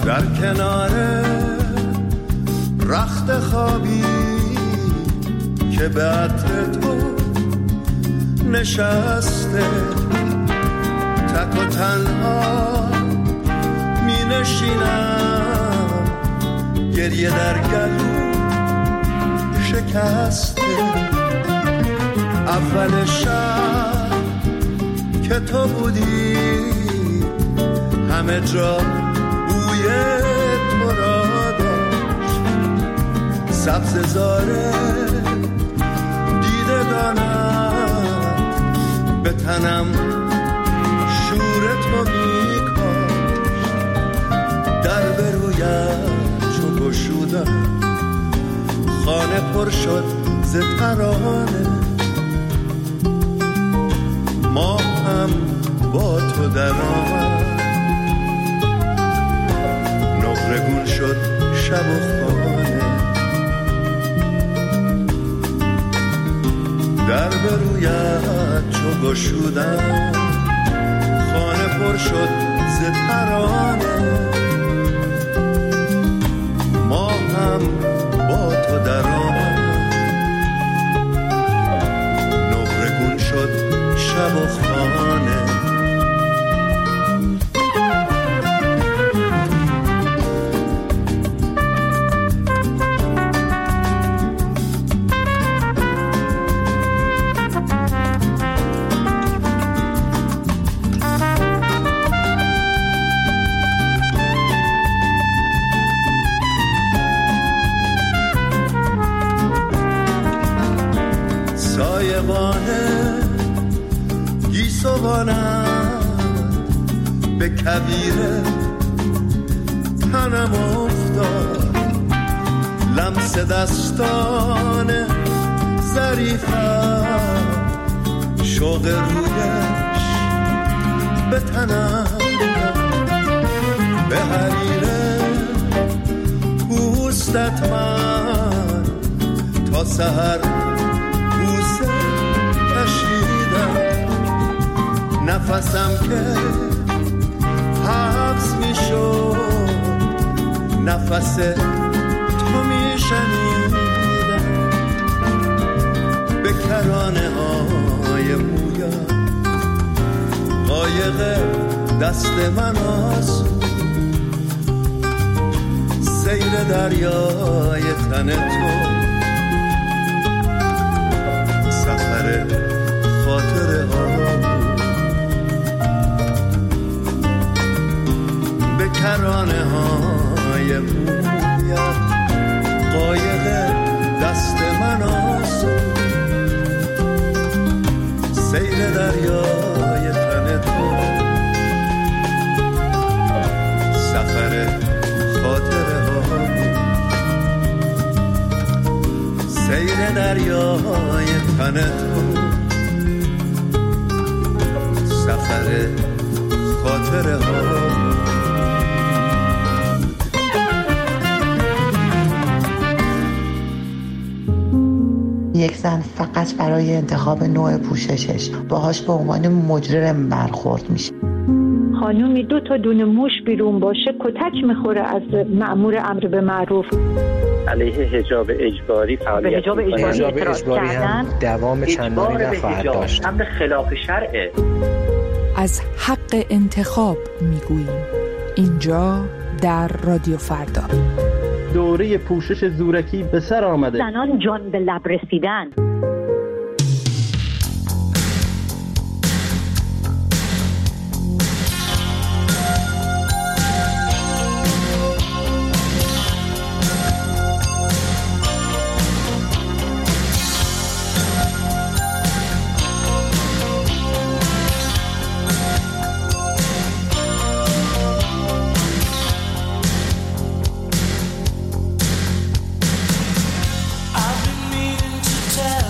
در کنار رخت خوابی که به عطر تو نشسته، تک و تنها می نشینم، گریه در گلو شکسته. اول شب که تو بودی همه جا بوی تو را داشت، سبز زاره دیدگانم به تنم شور تو می کاشت. در به رویت چو گشودم خانه پر شد ز ترانه، ما هم با تو در آمد، نقرگون شد شب و خانه. در به رویت چو گشودم خانه پر شد ز ترانه، ما هم با تو در آمد، نقرگون شد شب و خانه. به کویر تنم افتاد، لمس دستان ظریفم، شوق رویش به تنم، به حریره پوستت من تا سحر بوسه کشیدم. نفسم که حبس می شد، نفس تو می شنیدم، به کرانه های مویم قایق دست من آسود، سیر دریای تن تو سفر خاطره ها، به کرانه های مویت قایق دست من آسود، سیر دریای تن تو سفر خاطره ها، سیر دریای تن تو سفر خاطره ها. یک زن فقط برای انتخاب نوع پوششش باهاش به عنوان مجرم برخورد میشه. خانومی 2 تا دونه موش بیرون باشه کتک میخوره از مأمور امر به معروف. علیه حجاب اجباری فعالیت اجباری هم دوام چندانی نخواهد داشت. امر خلاف شرعه. از حق انتخاب میگوییم اینجا در رادیو فردا. دوره پوشش زورکی به سر آمده. زنان جان به لب رسیدن. I've been meaning to tell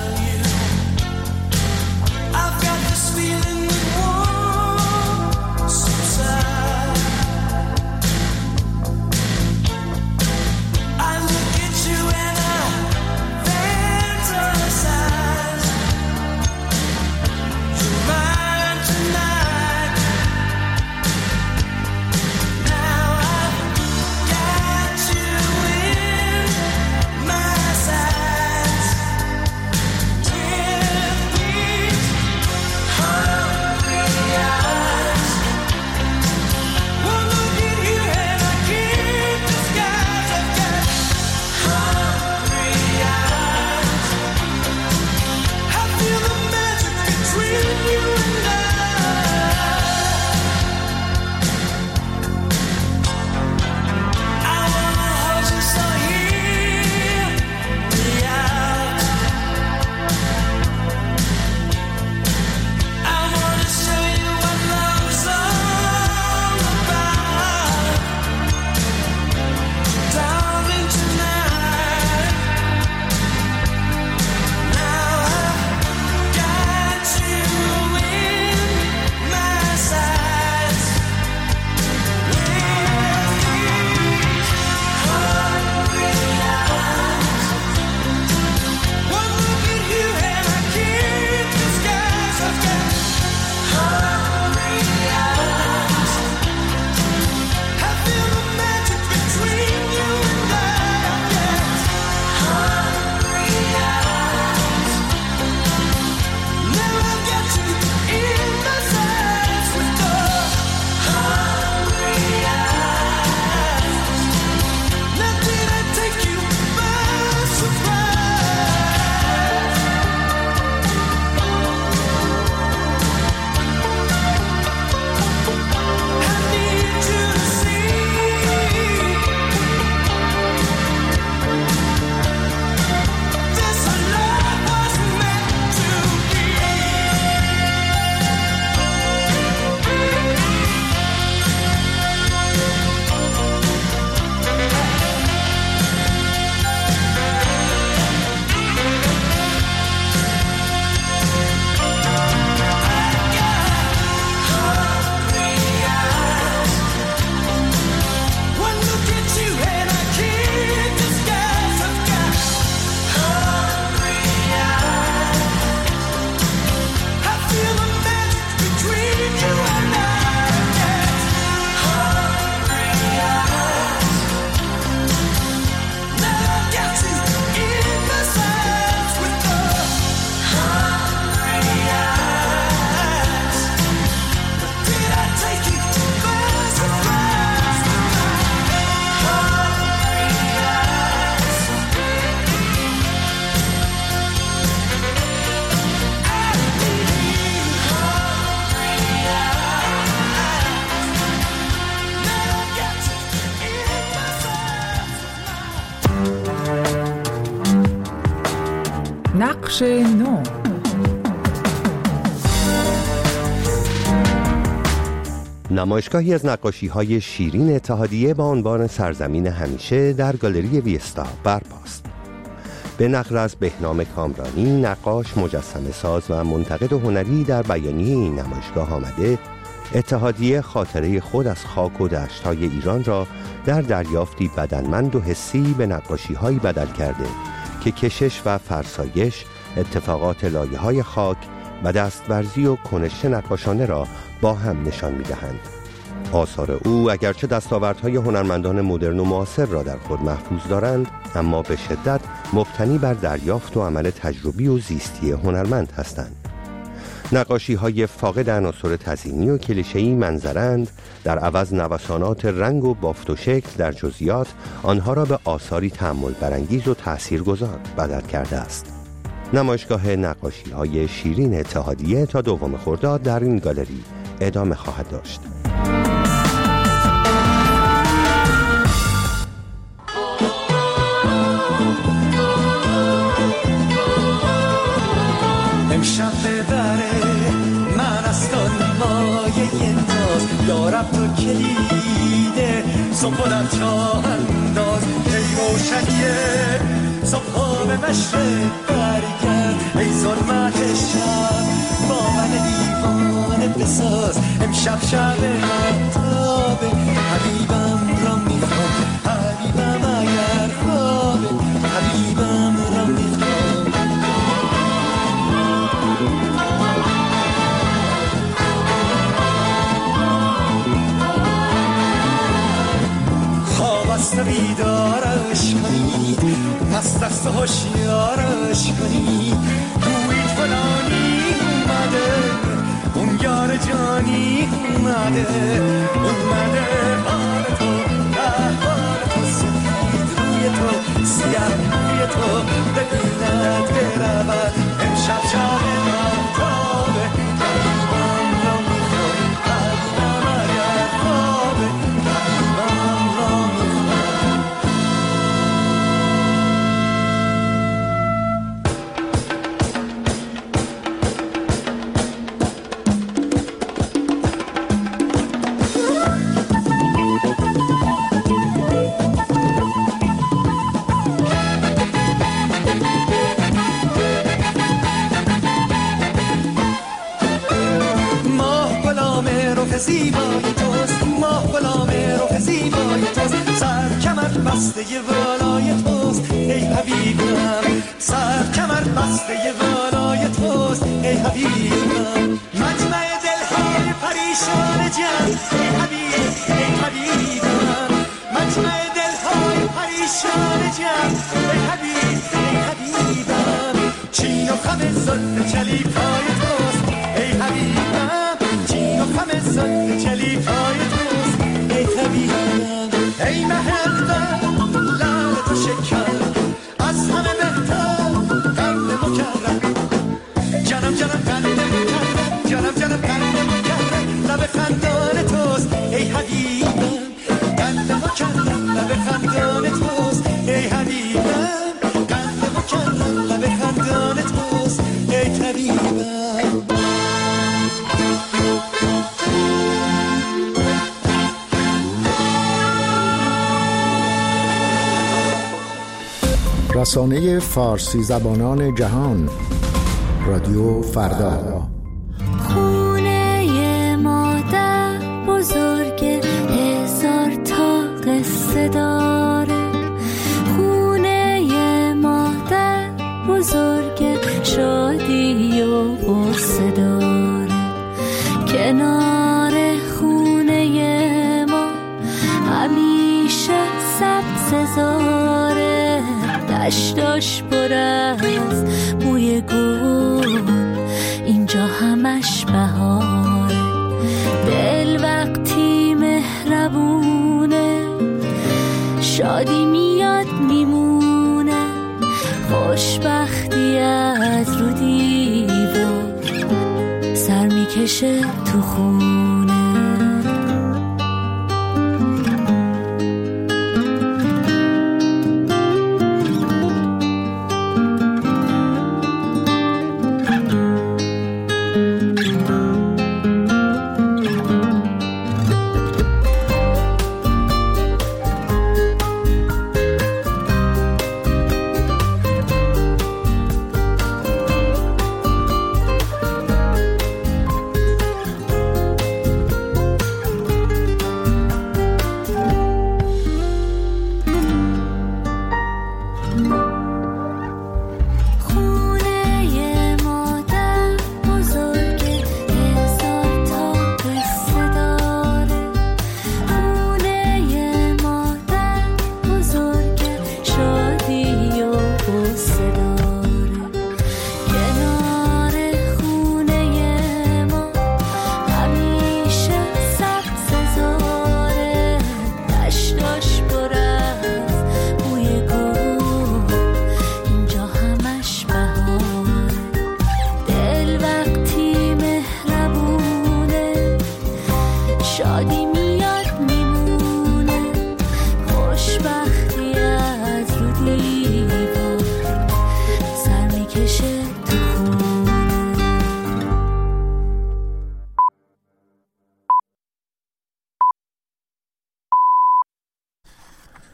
نقش نو. نمایشگاهی از نقاشی‌های شیرین اتحادیه با عنوان سرزمین همیشه در گالری ویستا برپاست. به نقل از بهنام کامرانی، نقاش، مجسمه ساز و منتقد هنری، در بیانیه این نمایشگاه آمده اتحادیه خاطره خود از خاک و دشت‌های ایران را در دریافتی بدنمند و حسی به نقاشی‌هایی بدل کرده که کشش و فرسایش، اتفاقات لایه‌های خاک و دستورزی و کنش نقاشانه را با هم نشان می‌دهند. آثار او اگرچه دستاوردهای هنرمندان مدرن و معاصر را در خود محفوظ دارند، اما به شدت مبتنی بر دریافت و عمل تجربی و زیستی هنرمند هستند. نقاشی‌های فاقد عناصر تزئینی و کلیشه‌ای منظرند، در عوض نوسانات رنگ و بافت و شکل در جزئیات آنها را به آثاری تأمل برانگیز و تاثیرگذار بدل کرده است. نمایشگاه نقاشی‌های شیرین اتحادیه تا 2 خرداد در این گالری ادامه خواهد داشت. امشب ببره من از مایه انداز، یارب تو کلیده صبح در جا انداز. ای روشنیه صبح به مشرق برگرد، ای ظلمت شب با من دیوانه بساز. امشب شب مهتابه حبیبم را میخوام، حبیبم اگر خوابه حبیبم را میخوام. مست بیدارش کنید، مست دست هوشیارش کنید. گویید فلانی اومده، اون یار جانی اومده، اومده حال تو، حال تو سفید روی تو، سیاه روی تو ببیند برود. امشب شب مهتابه حبیبم را میخوام، حبیبم اگر خوابه حبیبم را میخوام. زیبای توست، ماه غلام رخ زیبای توست، سر کمر بسته والای توست ای حبیبم، سر کمر بسته والای توست ای حبیبم. مجمع دلهای پریشان جان ای حبیب، ای حبیبم. مجمع دلهای پریشان جان ای حبیب، ای حبیبم. چین و خم زلف چلیپای توست ای حبیبم، چین و خم زلف چلیپای توست ای حبیبم. ای مهربان لعل تو شکر از همه بهتر قند مکرم، جانم جانم قند مکرم، جانم جانم قند مکرم. لب خندان توست ای حبیبم، قند مکرم لب خندان توست ای حبیبم، قند مکرم لب خندان توست ای حبیبم. رسانه فارسی زبانان جهان، رادیو فردا. خونه مادر بزرگ، هزار تا قصه داره. خونه مادر بزرگ، شادی و غصه داره. کنار خونه ما همیشه سبززاره، دشتاش پر از بوی گل، اینجا همش بهاره. دل وقتی مهربونه، شادی میاد میمونه. خوشبختی از رو دیوار سر میکشه تو خون.